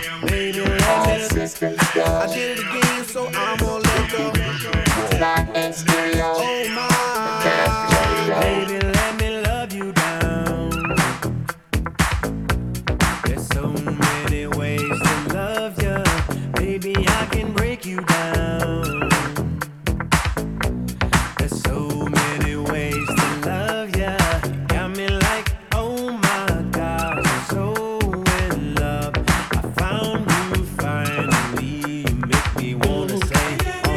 Baby, let me. I did it again, so I'm gonna let go. Oh my, baby, let me love you down. There's so many ways to love you. Baby, I can break you down. There's so many ways to love you. Got me like, oh my God, I'm so in love. I found you finally. You make me wanna say,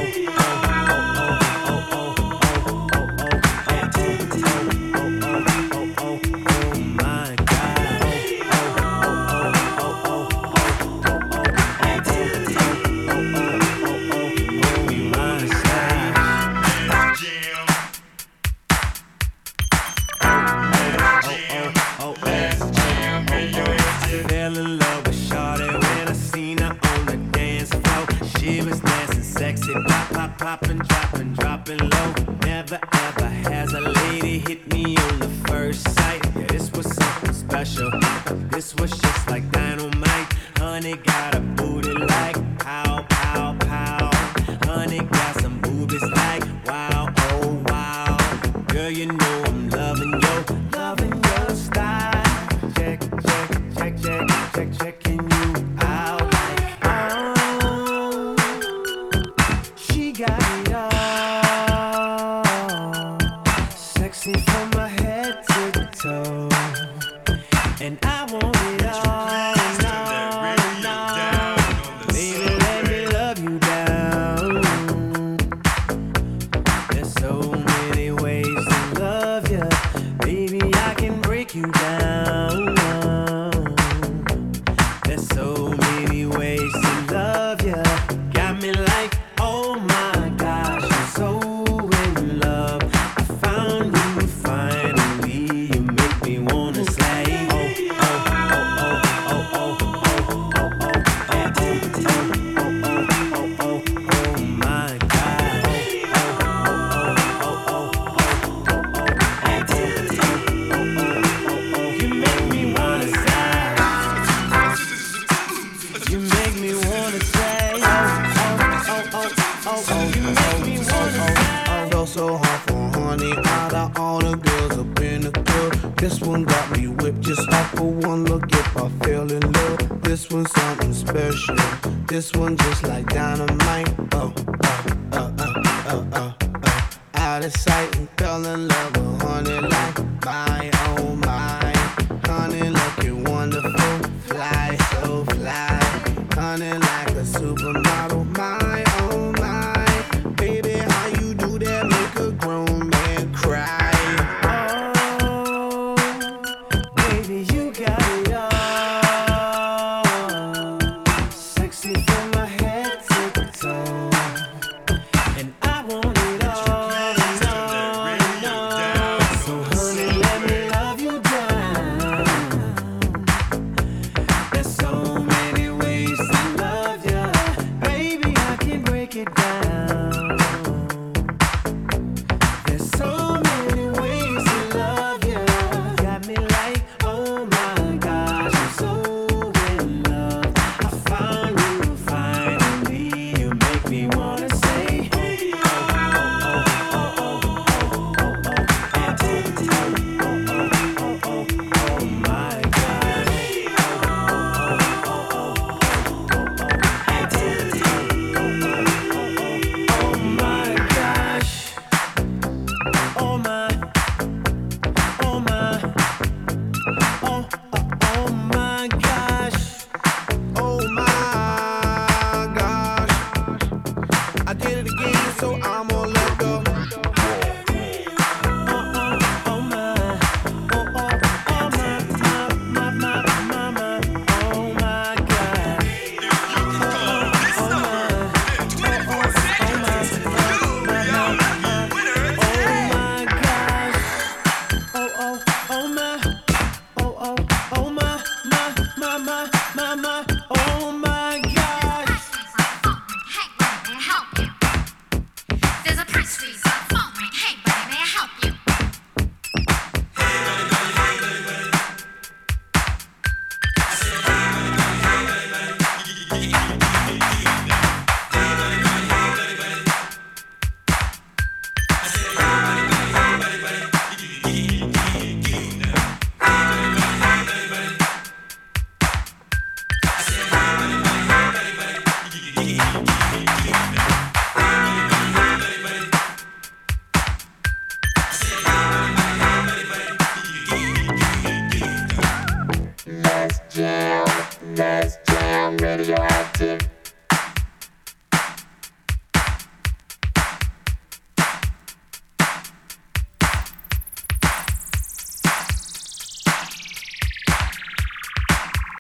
fell in love with Shawty when I seen her on the dance floor. She was dancing sexy, pop, pop, poppin', dropping low. Never ever has a lady hit me on the first sight. Yeah, this was something special. This was just like dynamite. Honey got a booty like pow, pow, pow. Honey got some boobies like wow, oh wow. Girl, you know I'm loving your style. Checking you out like, oh, she got it all, sexy from my head to toe, and I want it all, and all. Baby, let me love you down. There's so many ways to love you, baby, I can break you down. There's so many ways to love you. Got me like, oh my gosh, I'm so in love. I found you finally. You make me wanna say, oh, oh, oh, oh, oh, oh, oh, oh, oh, oh, oh, oh my God. You make me wanna say. You make me wanna say, you make me wanna say. I felt so hard for honey, out of all the girls up in the club. This one got me whipped just off for one look. If I fell in love, this one's something special. This one just like dynamite. Out of sight and fell in love with honey like my, oh my. Honey looking wonderful, fly so fly. Honey like a supermodel, my oh my. Baby, how you do that make a grown man cry? Oh, baby, you got it all, sexy from my head to toe, and I want it all, and all. So honey, let me love you down. There's so many ways to love you. Let's jam radioactive.